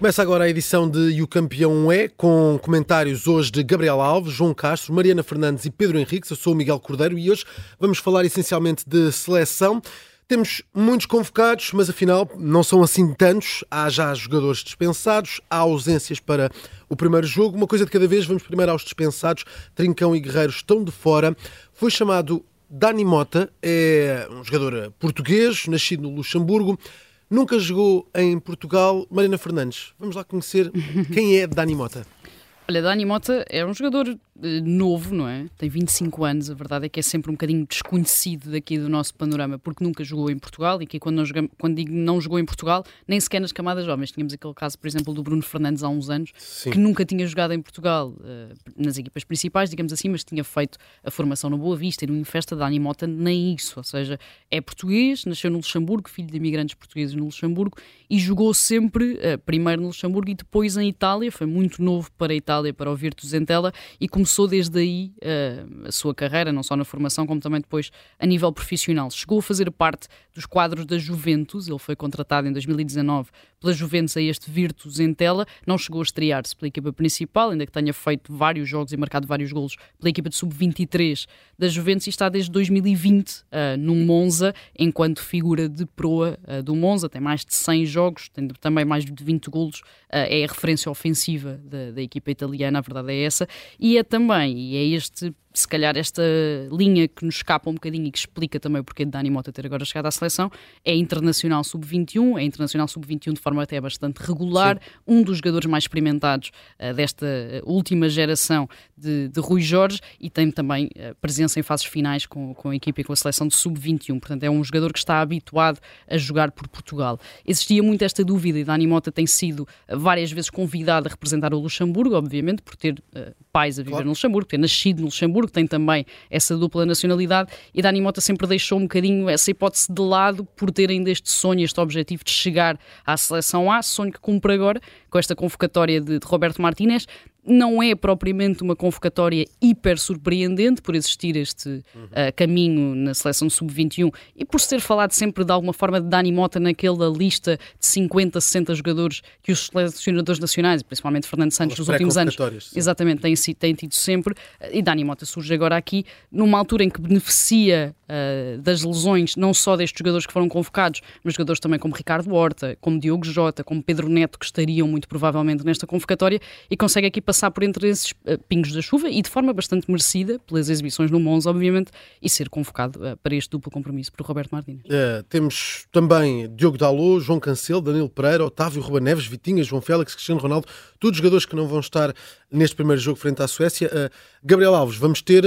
Começa agora a edição de E o Campeão é, com comentários hoje de Gabriel Alves, João Castro, Mariana Fernandes e Pedro Henriques. Eu sou o Miguel Cordeiro e hoje vamos falar essencialmente de seleção. Temos muitos convocados, mas afinal não são assim tantos. Há já jogadores dispensados, há ausências para o primeiro jogo. Uma coisa de cada vez, vamos primeiro aos dispensados. Trincão e Guerreiro estão de fora. Foi chamado Dani Mota, é um jogador português, nascido no Luxemburgo. Nunca jogou em Portugal. Mariana Fernandes, vamos lá conhecer quem é Dani Mota. Olha, Dani Mota é um jogador novo, não é? Tem 25 anos, a verdade é que é sempre um bocadinho desconhecido daqui do nosso panorama, porque nunca jogou em Portugal, e aqui quando digo não jogou em Portugal, nem sequer nas camadas jovens. Tínhamos aquele caso, por exemplo, do Bruno Fernandes há uns anos, Sim. que nunca tinha jogado em Portugal nas equipas principais, digamos assim, mas tinha feito a formação no Boa Vista e no Infesta. Dani Mota nem isso, ou seja, é português, nasceu no Luxemburgo, filho de imigrantes portugueses no Luxemburgo, e jogou sempre, primeiro no Luxemburgo e depois em Itália. Foi muito novo para a Itália, para o Virtus Entella, e começou desde aí a sua carreira, não só na formação, como também depois a nível profissional. Chegou a fazer parte dos quadros da Juventus, ele foi contratado em 2019 pela Juventus a este Virtus Entella, não chegou a estrear-se pela equipa principal, ainda que tenha feito vários jogos e marcado vários golos pela equipa de sub-23 da Juventus, e está desde 2020 no Monza, enquanto figura de proa do Monza. Tem mais de 100 jogos, tem também mais de 20 golos, é a referência ofensiva da equipa italiana, a verdade é essa, e é também, e é se calhar esta linha que nos escapa um bocadinho e que explica também o porquê de Dani Mota ter agora chegado à seleção, é internacional sub-21, é internacional sub-21 de forma até bastante regular, Sim. Um dos jogadores mais experimentados desta última geração de Rui Jorge, e tem também presença em fases finais com a equipa e com a seleção de sub-21, portanto é um jogador que está habituado a jogar por Portugal. Existia muito esta dúvida, e Dani Mota tem sido várias vezes convidado a representar o Luxemburgo, obviamente, por ter pais a viver no Luxemburgo, ter nascido no Luxemburgo, tem também essa dupla nacionalidade, e Dani Mota sempre deixou um bocadinho essa hipótese de lado por ter ainda este sonho, este objetivo de chegar à seleção A, sonho que cumpre agora com esta convocatória de Roberto Martínez. Não é propriamente uma convocatória hiper surpreendente por existir este caminho na seleção de sub-21 e por se ter falado sempre de alguma forma de Dani Mota naquela lista de 50, 60 jogadores que os selecionadores nacionais, principalmente Fernando Santos, nos últimos anos, exatamente, têm tido sempre. E Dani Mota surge agora aqui numa altura em que beneficia das lesões não só destes jogadores que foram convocados, mas jogadores também como Ricardo Horta, como Diogo Jota, como Pedro Neto, que estariam muito provavelmente nesta convocatória, e consegue aqui passar por entre esses pingos da chuva e de forma bastante merecida pelas exibições no Monza, obviamente, e ser convocado para este duplo compromisso por Roberto Martínez. Temos também Diogo Dalot, João Cancelo, Danilo Pereira, Otávio, Ruben Neves, Vitinha, João Félix, Cristiano Ronaldo, todos jogadores que não vão estar neste primeiro jogo frente à Suécia. Gabriel Alves, vamos ter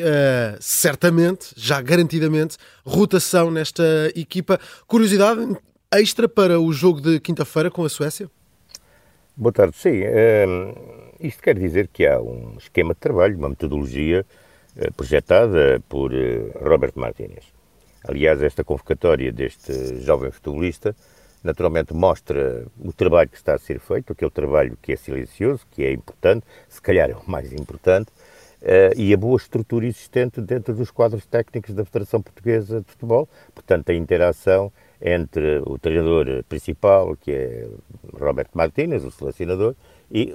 certamente, já garantidamente, rotação nesta equipa. Curiosidade extra para o jogo de quinta-feira com a Suécia? Boa tarde, sim. Isto quer dizer que há um esquema de trabalho, uma metodologia projetada por Roberto Martínez. Aliás, esta convocatória deste jovem futebolista naturalmente mostra o trabalho que está a ser feito, aquele trabalho que é silencioso, que é importante, se calhar é o mais importante, e a boa estrutura existente dentro dos quadros técnicos da Federação Portuguesa de Futebol. Portanto, a interação entre o treinador principal, que é Roberto Martínez, o selecionador, e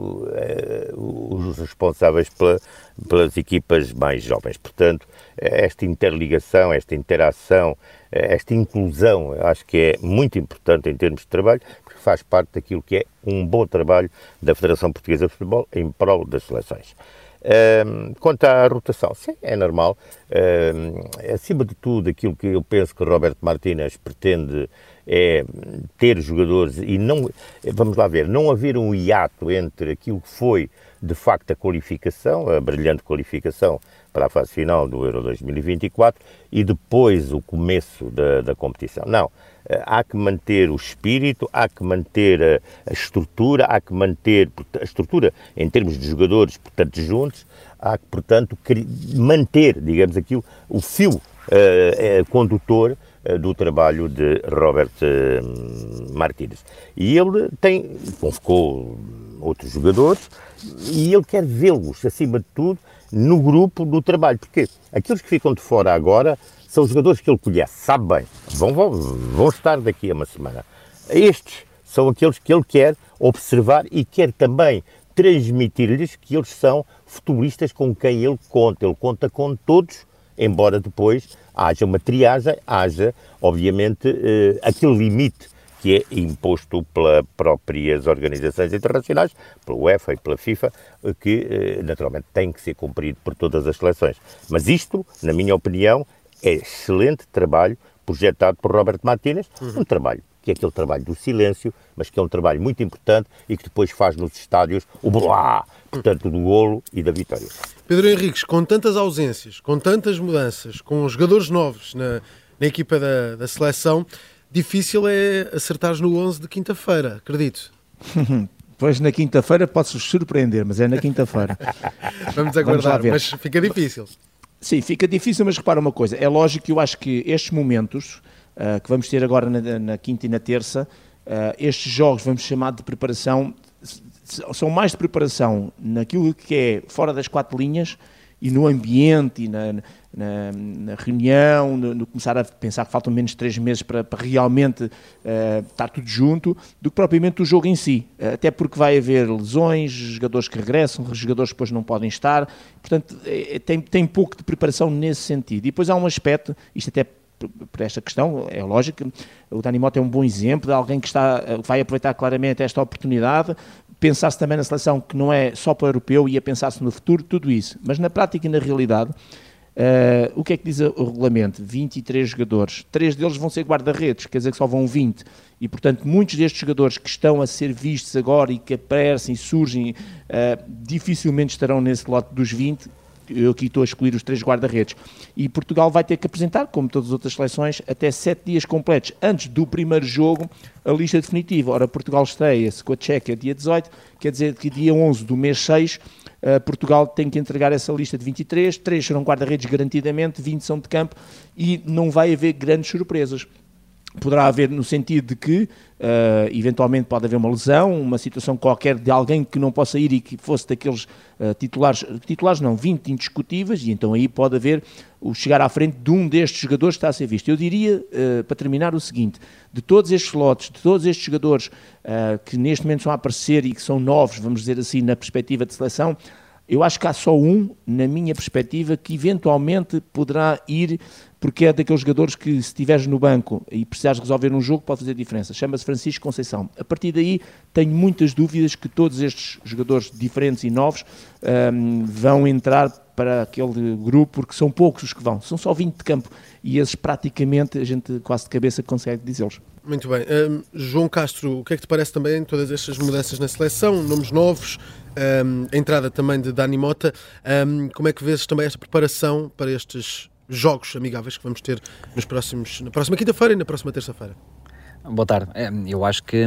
os responsáveis pelas equipas mais jovens. Portanto, esta interligação, esta interação, esta inclusão, acho que é muito importante em termos de trabalho, porque faz parte daquilo que é um bom trabalho da Federação Portuguesa de Futebol em prol das seleções. Quanto à rotação, sim, é normal. Acima de tudo, aquilo que eu penso que Roberto Martínez pretende é ter jogadores e não, vamos lá ver, não haver um hiato entre aquilo que foi de facto a qualificação, a brilhante qualificação para a fase final do Euro 2024 e depois o começo da competição. Não, há que manter o espírito, há que manter a estrutura, há que manter a estrutura em termos de jogadores, portanto, juntos, há que, portanto, manter, digamos, o fio condutor do trabalho de Robert Martínez. E ele convocou outros jogadores e ele quer vê-los, acima de tudo, no grupo do trabalho. Porque aqueles que ficam de fora agora são jogadores que ele conhece, sabe bem, vão estar daqui a uma semana. Estes são aqueles que ele quer observar e quer também transmitir-lhes que eles são futebolistas com quem ele conta com todos, embora depois haja uma triagem, haja, obviamente, aquele limite que é imposto pelas próprias organizações internacionais, pela UEFA e pela FIFA, que naturalmente tem que ser cumprido por todas as seleções. Mas isto, na minha opinião, é excelente trabalho projetado por Robert Martínez, um trabalho que é aquele trabalho do silêncio, mas que é um trabalho muito importante e que depois faz nos estádios o blá, portanto, do golo e da vitória. Pedro Henriques, com tantas ausências, com tantas mudanças, com jogadores novos na equipa da seleção, difícil é acertares no 11 de quinta-feira, acredito. Pois na quinta-feira pode-se surpreender, mas é na quinta-feira. Vamos aguardar, mas fica difícil. Sim, fica difícil, mas repara uma coisa, é lógico que eu acho que estes momentos que vamos ter agora na quinta e na terça, estes jogos, vamos chamar de preparação, são mais de preparação naquilo que é fora das quatro linhas e no ambiente e na reunião, no começar a pensar que faltam menos de 3 meses para realmente estar tudo junto, do que propriamente o jogo em si. Até porque vai haver lesões, jogadores que regressam, jogadores que depois não podem estar, portanto tem pouco de preparação nesse sentido. E depois há um aspecto, isto até por esta questão, é lógico, o Dani Mota é um bom exemplo de alguém que vai aproveitar claramente esta oportunidade, pensar-se também na seleção que não é só para o europeu e a pensar-se no futuro, tudo isso. Mas na prática e na realidade, o que é que diz o regulamento? 23 jogadores, 3 deles vão ser guarda-redes, quer dizer que só vão 20, e portanto muitos destes jogadores que estão a ser vistos agora e que aparecem e surgem, dificilmente estarão nesse lote dos 20. Eu aqui estou a escolher os 3 guarda-redes. E Portugal vai ter que apresentar, como todas as outras seleções, até 7 dias completos antes do primeiro jogo, a lista definitiva. Ora, Portugal estreia-se com a Tchequia dia 18, quer dizer que dia 11 do mês 6, Portugal tem que entregar essa lista de 23, 3 serão guarda-redes garantidamente, 20 são de campo e não vai haver grandes surpresas. Poderá haver no sentido de que, eventualmente pode haver uma lesão, uma situação qualquer de alguém que não possa ir e que fosse daqueles titulares não, 20 indiscutíveis, e então aí pode haver o chegar à frente de um destes jogadores que está a ser visto. Eu diria, para terminar, o seguinte: de todos estes lotes, de todos estes jogadores que neste momento estão a aparecer e que são novos, vamos dizer assim, na perspectiva de seleção, eu acho que há só um, na minha perspectiva, que eventualmente poderá ir, porque é daqueles jogadores que, se estiveres no banco e precisares resolver um jogo, pode fazer diferença. Chama-se Francisco Conceição. A partir daí, tenho muitas dúvidas que todos estes jogadores diferentes e novos vão entrar para aquele grupo, porque são poucos os que vão. São só 20 de campo e esses praticamente a gente quase de cabeça consegue dizê-los. Muito bem. João Castro, o que é que te parece também todas estas mudanças na seleção, nomes novos, a entrada também de Dani Mota, como é que vês também esta preparação para estes jogos amigáveis que vamos ter na próxima quinta-feira e na próxima terça-feira? Boa tarde. Eu acho que...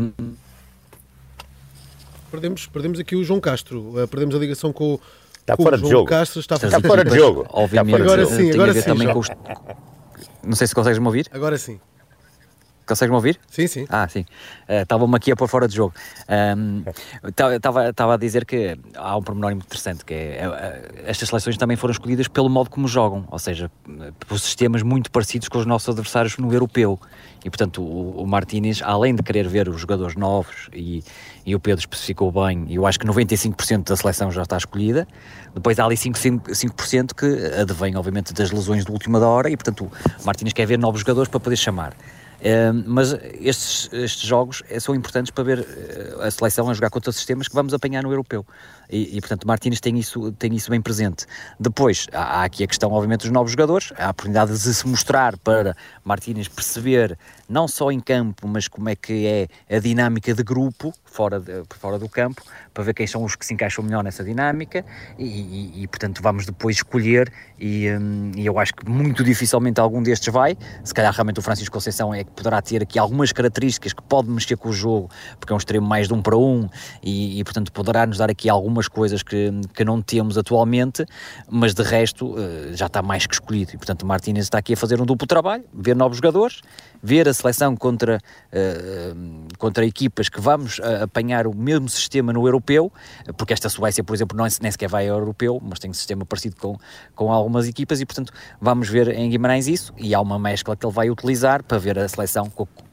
Perdemos aqui o João Castro, perdemos a ligação com o fora João de jogo. Castro. Está fora de jogo. Obviamente, agora sim, também com os... Não sei se consegues-me ouvir. Agora sim. Consegues-me ouvir? Sim, sim. Sim. Estava-me aqui a pôr fora de jogo. Estava a dizer que há um pormenor muito interessante, que é estas seleções também foram escolhidas pelo modo como jogam, ou seja, por sistemas muito parecidos com os nossos adversários no europeu. E, portanto, o Martínez, além de querer ver os jogadores novos, e o Pedro especificou bem, e eu acho que 95% da seleção já está escolhida, depois há ali 5% que advém, obviamente, das lesões de última hora, e, portanto, o Martínez quer ver novos jogadores para poder chamar. Mas estes jogos são importantes para ver a seleção a jogar contra sistemas que vamos apanhar no europeu e portanto Martínez tem isso bem presente. Depois há aqui a questão, obviamente, dos novos jogadores, há a oportunidade de se mostrar para Martínez perceber não só em campo, mas como é que é a dinâmica de grupo fora do campo, para ver quem são os que se encaixam melhor nessa dinâmica e portanto vamos depois escolher e eu acho que muito dificilmente algum destes vai, se calhar realmente o Francisco Conceição é que poderá ter aqui algumas características que pode mexer com o jogo, porque é um extremo mais de 1 para 1 e portanto poderá nos dar aqui algumas coisas que não temos atualmente, mas de resto já está mais que escolhido e portanto o Martínez está aqui a fazer um duplo trabalho, ver novos jogadores, ver a seleção contra equipas que vamos apanhar o mesmo sistema no europeu, porque esta Suécia, por exemplo, nem sequer vai ao europeu, mas tem um sistema parecido com algumas equipas e, portanto, vamos ver em Guimarães isso, e há uma mescla que ele vai utilizar para ver a seleção com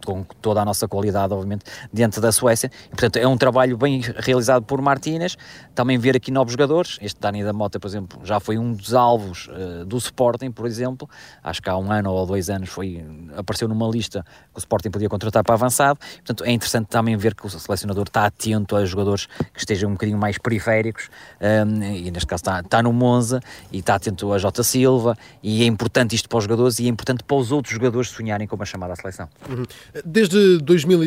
com toda a nossa qualidade, obviamente, diante da Suécia. E, portanto, é um trabalho bem realizado por Martínez. Também ver aqui novos jogadores. Este Dani da Mota, por exemplo, já foi um dos alvos do Sporting, por exemplo. Acho que há 1 ano ou 2 anos apareceu numa lista que o Sporting podia contratar para avançado. Portanto, é interessante também ver que o selecionador está atento a jogadores que estejam um bocadinho mais periféricos, e neste caso está no Monza, e está atento a Jota Silva, e é importante isto para os jogadores e é importante para os outros jogadores sonharem com uma chamada à seleção. Desde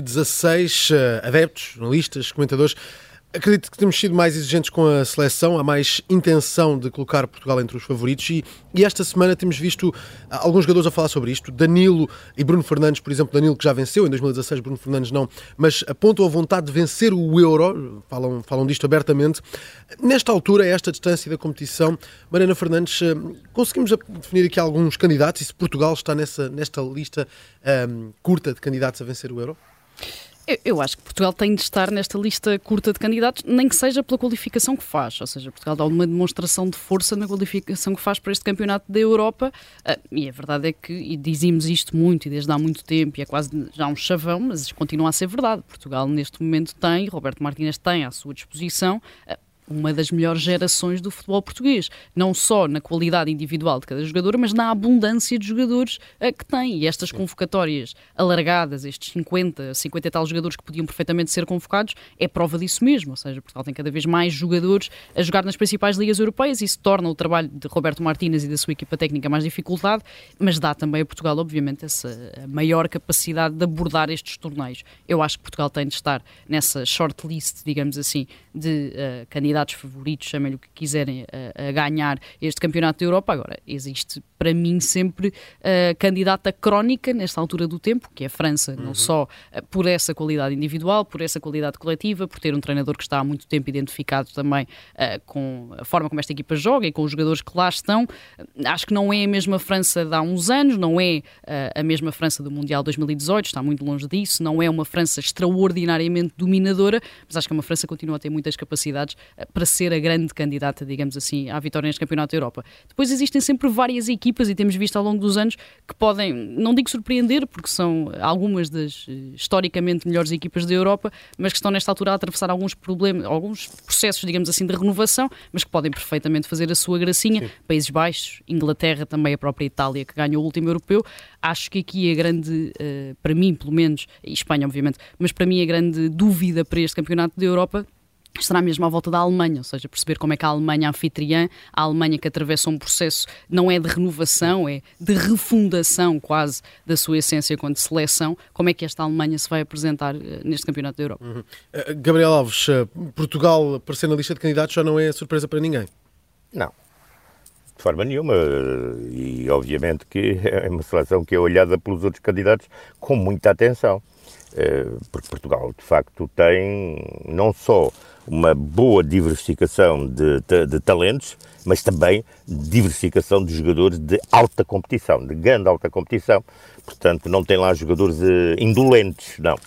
2016, adeptos, jornalistas, comentadores, acredito que temos sido mais exigentes com a seleção, há mais intenção de colocar Portugal entre os favoritos e esta semana temos visto alguns jogadores a falar sobre isto. Danilo e Bruno Fernandes, por exemplo, Danilo que já venceu em 2016, Bruno Fernandes não, mas apontam a vontade de vencer o Euro, falam disto abertamente. Nesta altura, a esta distância da competição, Mariana Fernandes, conseguimos definir aqui alguns candidatos e se Portugal está nesta lista curta de candidatos a vencer o Euro? Eu acho que Portugal tem de estar nesta lista curta de candidatos, nem que seja pela qualificação que faz. Ou seja, Portugal dá uma demonstração de força na qualificação que faz para este campeonato da Europa. E a verdade é que, e dizemos isto muito e desde há muito tempo, e é quase já um chavão, mas continua a ser verdade. Portugal neste momento tem, Roberto Martínez tem à sua disposição uma das melhores gerações do futebol português, não só na qualidade individual de cada jogador, mas na abundância de jogadores que tem. E estas convocatórias alargadas, estes 50 e tal jogadores que podiam perfeitamente ser convocados, é prova disso mesmo. Ou seja, Portugal tem cada vez mais jogadores a jogar nas principais ligas europeias e isso torna o trabalho de Roberto Martínez e da sua equipa técnica mais dificultado, mas dá também a Portugal, obviamente, essa maior capacidade de abordar estes torneios. Eu acho que Portugal tem de estar nessa shortlist, digamos assim, de candidatos favoritos, chamem-lhe o que quiserem, a ganhar este campeonato da Europa. Agora, existe para mim sempre candidata crónica nesta altura do tempo, que é a França, não só por essa qualidade individual, por essa qualidade coletiva, por ter um treinador que está há muito tempo identificado também com a forma como esta equipa joga e com os jogadores que lá estão. Acho que não é a mesma França de há uns anos, não é a mesma França do Mundial 2018, está muito longe disso, não é uma França extraordinariamente dominadora, mas acho que uma França continua a ter muitas capacidades para ser a grande candidata, digamos assim, à vitória neste Campeonato da Europa. Depois existem sempre várias equipas e temos visto ao longo dos anos que podem, não digo surpreender, porque são algumas das historicamente melhores equipas da Europa, mas que estão nesta altura a atravessar alguns problemas, alguns processos, digamos assim, de renovação, mas que podem perfeitamente fazer a sua gracinha. Sim. Países Baixos, Inglaterra, também a própria Itália, que ganhou o último europeu. Acho que aqui a grande, para mim pelo menos, e Espanha obviamente, mas para mim a grande dúvida para este Campeonato da Europa estará mesmo à volta da Alemanha, ou seja, perceber como é que a Alemanha anfitriã, a Alemanha que atravessa um processo, não é de renovação, é de refundação quase da sua essência enquanto seleção, como é que esta Alemanha se vai apresentar neste Campeonato da Europa. Gabriel Alves, Portugal aparecer na lista de candidatos já não é surpresa para ninguém? Não, de forma nenhuma, e obviamente que é uma seleção que é olhada pelos outros candidatos com muita atenção, porque Portugal de facto tem não só uma boa diversificação de talentos, mas também diversificação de jogadores de alta competição, de grande alta competição. Portanto, não tem lá jogadores indolentes, não.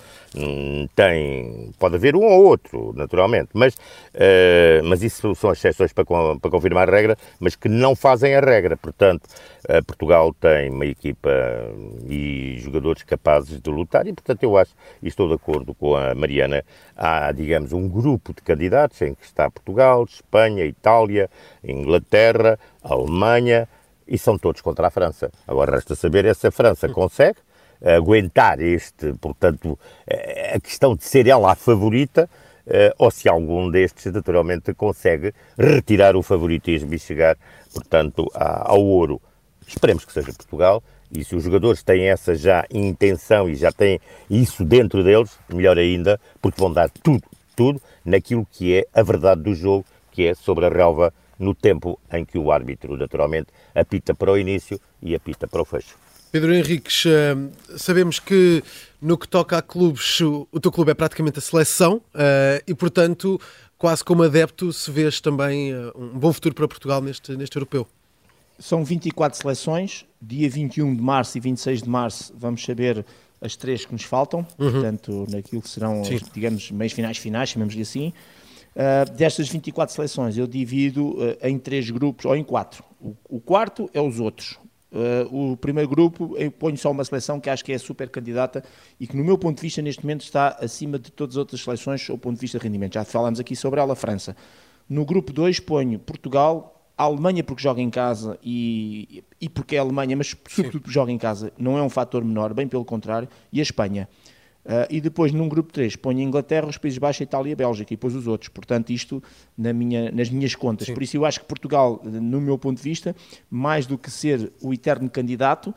Pode haver um ou outro, naturalmente, mas isso são exceções para confirmar a regra, mas que não fazem a regra. Portanto, Portugal tem uma equipa e jogadores capazes de lutar e, portanto, eu acho, e estou de acordo com a Mariana, há, digamos, um grupo de candidatos em que está Portugal, Espanha, Itália, Inglaterra, Alemanha, e são todos contra a França. Agora resta saber se a França consegue aguentar portanto, a questão de ser ela a favorita, ou se algum destes, naturalmente, consegue retirar o favoritismo e chegar, portanto, ao ouro. Esperemos que seja Portugal, e se os jogadores têm essa já intenção e já têm isso dentro deles, melhor ainda, porque vão dar tudo naquilo que é a verdade do jogo, que é sobre a relva, no tempo em que o árbitro, naturalmente, apita para o início e apita para o fecho. Pedro Henriques, sabemos que no que toca a clubes, o teu clube é praticamente a seleção e, portanto, quase como adepto, se vês também um bom futuro para Portugal neste europeu. São 24 seleções, dia 21 de março e 26 de março vamos saber as 3 que nos faltam, portanto, naquilo que serão, digamos, meios finais, chamamos-lhe assim. Destas 24 seleções eu divido em 3 grupos, ou em 4. O quarto é os outros. O primeiro grupo, eu ponho só uma seleção que acho que é super candidata e que, no meu ponto de vista, neste momento está acima de todas as outras seleções do ponto de vista de rendimento. Já falámos aqui sobre ela, a França. No grupo 2 ponho Portugal, a Alemanha porque joga em casa e porque é a Alemanha, mas sobretudo porque joga em casa, não é um fator menor, bem pelo contrário, e a Espanha. E depois, num grupo 3, ponho a Inglaterra, os Países Baixos, a Itália e a Bélgica, e depois os outros. Portanto, isto nas minhas contas. Sim. Por isso, eu acho que Portugal, no meu ponto de vista, mais do que ser o eterno candidato,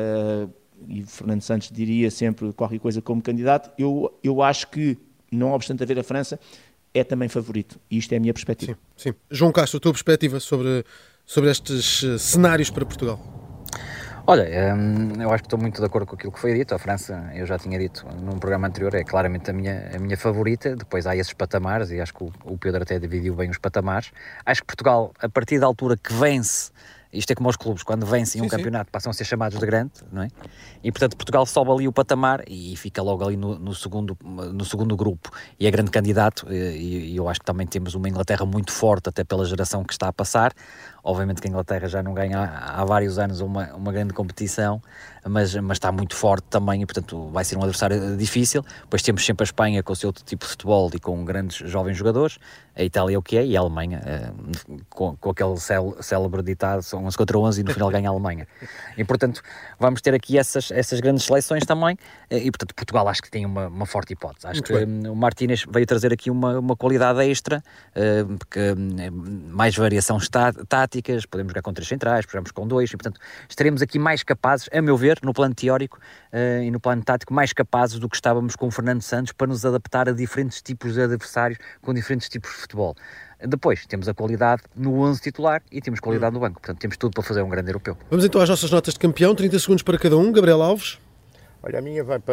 e Fernando Santos diria sempre qualquer coisa como candidato, eu acho que, não obstante haver a França, é também favorito. E isto é a minha perspectiva. Sim, sim. João Castro, a tua perspectiva sobre estes cenários para Portugal? Olha, eu acho que estou muito de acordo com aquilo que foi dito. A França, eu já tinha dito num programa anterior, é claramente a minha favorita. Depois há esses patamares, e acho que o Pedro até dividiu bem os patamares. Acho que Portugal, a partir da altura que vence, isto é como os clubes, quando vencem um campeonato passam a ser chamados de grande, não é? E portanto Portugal sobe ali o patamar e fica logo ali no segundo grupo e é grande candidato, e eu acho que também temos uma Inglaterra muito forte, até pela geração que está a passar. Obviamente que a Inglaterra já não ganha há vários anos uma grande competição, mas está muito forte também e, portanto, vai ser um adversário difícil. Depois temos sempre a Espanha com o seu tipo de futebol e com grandes jovens jogadores. A Itália é o que é, e a Alemanha, com aquele célebre ditado, são 11 contra 11 e no final ganha a Alemanha. E, portanto, vamos ter aqui essas grandes seleções também. E, portanto, Portugal acho que tem uma forte hipótese. Acho que o Martínez veio trazer aqui uma qualidade extra, porque mais variação tática, podemos jogar com 3 centrais, jogamos com 2, e portanto estaremos aqui mais capazes, a meu ver, no plano teórico e no plano tático, mais capazes do que estávamos com o Fernando Santos para nos adaptar a diferentes tipos de adversários, com diferentes tipos de futebol. Depois temos a qualidade no 11 titular e temos qualidade no banco, portanto temos tudo para fazer um grande europeu. Vamos então às nossas notas de campeão, 30 segundos para cada um. Gabriel Alves. Olha, a minha vai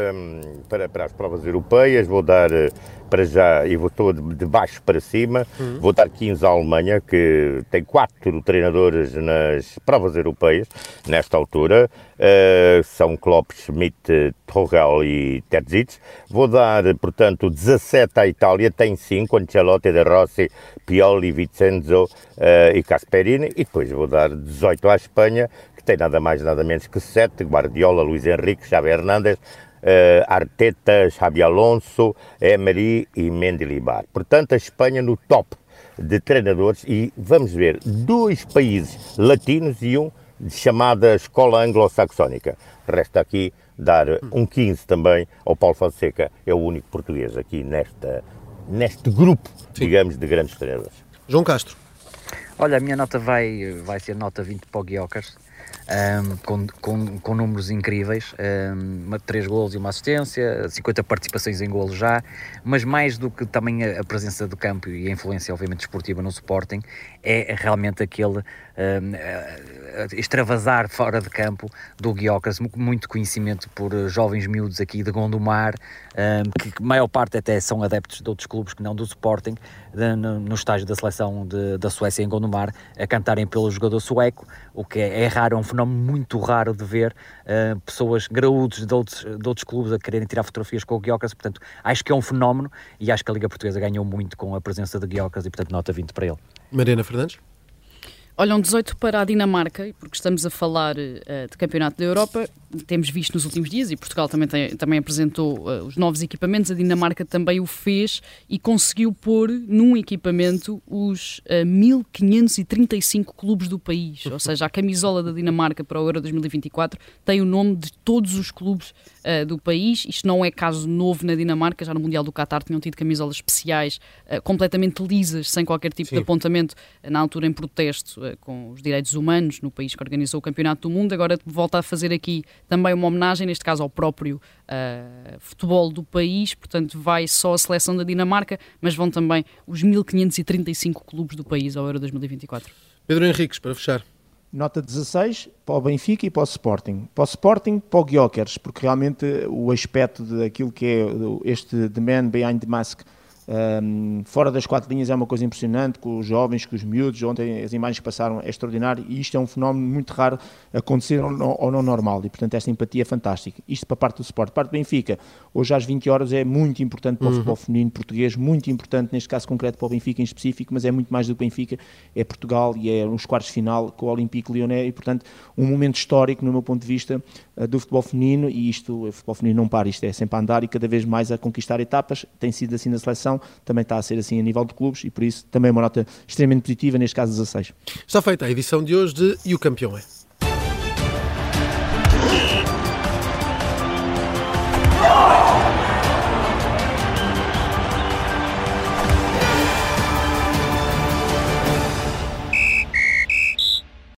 para as provas europeias, vou dar para já, e vou todo de baixo para cima, vou dar 15 à Alemanha, que tem 4 treinadores nas provas europeias, nesta altura, são Klopp, Schmidt, Tuchel e Terzic. Vou dar, portanto, 17 à Itália, tem 5, Ancelotti, De Rossi, Pioli, Vincenzo e Gasperini, e depois vou dar 18 à Espanha, tem nada mais, nada menos que 7, Guardiola, Luís Henrique, Xavi Hernández, Arteta, Xabi Alonso, Emery e Mendilibar. Portanto, a Espanha no top de treinadores, e vamos ver 2 países latinos e um de chamada escola anglo-saxónica. Resta aqui dar um 15 também ao Paulo Fonseca, é o único português aqui neste grupo, digamos, de grandes treinadores. João Castro. Olha, a minha nota vai ser nota 20 para o Gyökeres. Com números incríveis, 3 golos e uma assistência, 50 participações em golos já, mas mais do que também a presença do campo e a influência obviamente desportiva no Sporting, é realmente aquele extravasar fora de campo do Gyökeres, muito conhecimento por jovens miúdos aqui de Gondomar, que a maior parte até são adeptos de outros clubes que não do Sporting, no estágio da seleção da Suécia em Gondomar, a cantarem pelo jogador sueco, o que é raro, é um fenómeno muito raro de ver pessoas graúdos de outros clubes a quererem tirar fotografias com o Gyökeres. Portanto, acho que é um fenómeno e acho que a Liga Portuguesa ganhou muito com a presença de Gyökeres e, portanto, nota 20 para ele. Mariana Fernandes. Olha, um 18 para a Dinamarca, porque estamos a falar de Campeonato da Europa, temos visto nos últimos dias, e Portugal também apresentou os novos equipamentos, a Dinamarca também o fez e conseguiu pôr num equipamento os 1535 clubes do país, ou seja, a camisola da Dinamarca para o Euro 2024 tem o nome de todos os clubes do país. Isto não é caso novo na Dinamarca, já no Mundial do Qatar tinham tido camisolas especiais, completamente lisas, sem qualquer tipo de apontamento, na altura em protesto com os direitos humanos no país que organizou o Campeonato do Mundo. Agora volta a fazer aqui também uma homenagem, neste caso ao próprio futebol do país, portanto vai só a seleção da Dinamarca, mas vão também os 1535 clubes do país ao Euro 2024. Pedro Henriques, para fechar. Nota 16 para o Benfica e para o Sporting. Para o Sporting, para o Gyökeres, porque realmente o aspecto daquilo que é este The Man Behind the Mask Fora das 4 linhas é uma coisa impressionante, com os jovens, com os miúdos. Ontem as imagens que passaram é extraordinário, e isto é um fenómeno muito raro acontecer ou não normal, e portanto esta empatia é fantástica. Isto para a parte do Sport. Parte do Benfica, hoje às 20 horas é muito importante para o futebol feminino português, muito importante neste caso concreto para o Benfica em específico, mas é muito mais do que Benfica, é Portugal, e é nos quartos de final com o Olympique Lyonnais, e portanto um momento histórico no meu ponto de vista do futebol feminino. E isto, o futebol feminino não para, isto é sempre a andar e cada vez mais a conquistar etapas. Tem sido assim na seleção, também está a ser assim a nível de clubes, e por isso também é uma nota extremamente positiva, neste caso 16. Está feita a edição de hoje de E o Campeão é.